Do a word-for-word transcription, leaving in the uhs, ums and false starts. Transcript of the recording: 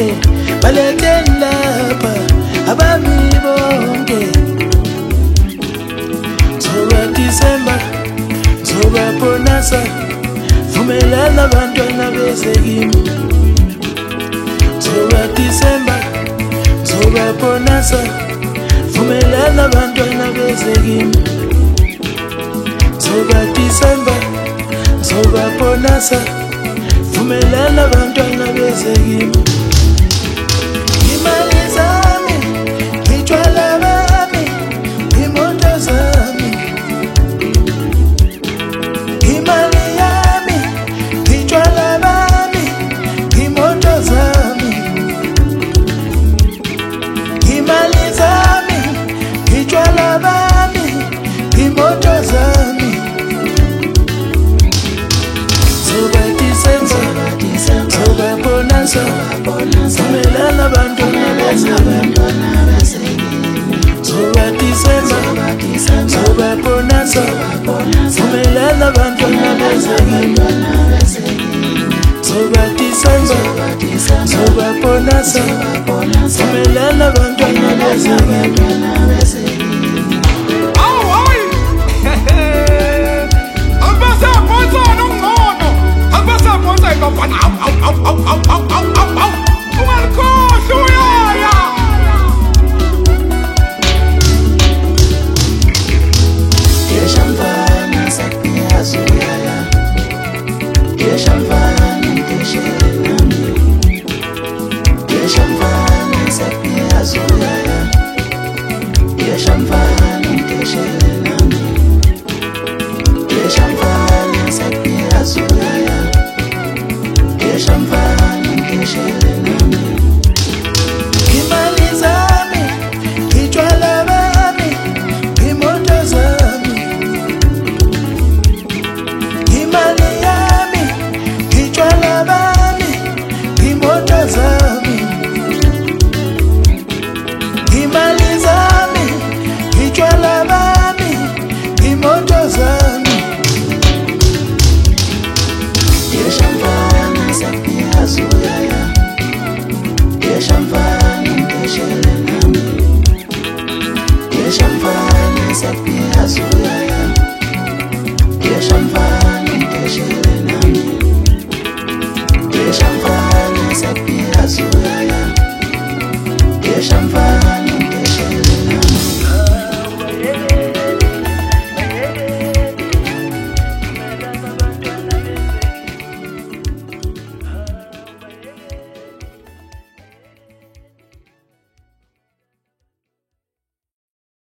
bonke baletheni lapha abami bonke. Zoba December, zoba bonasa, vumelana abantwana beze kimi. Zoba December, zoba bonasa, vumelana abantwana beze kimi. Zoba December, zoba bonasa, vumelana abantwana beze kimi. Imali zami, ngitshwala bami, imoto zami. Imali yami, ngitshwala bami, imoto zami. Imali zami, ngitshwala bami, imoto zami. Zoba December, zoba bonasa, vumelana abantwana beze kimi. Zoba December, zoba bonasa, vumelana abantwana beze kimi. Zoba December, zoba bonasa, vumelana abantwana beze kimi.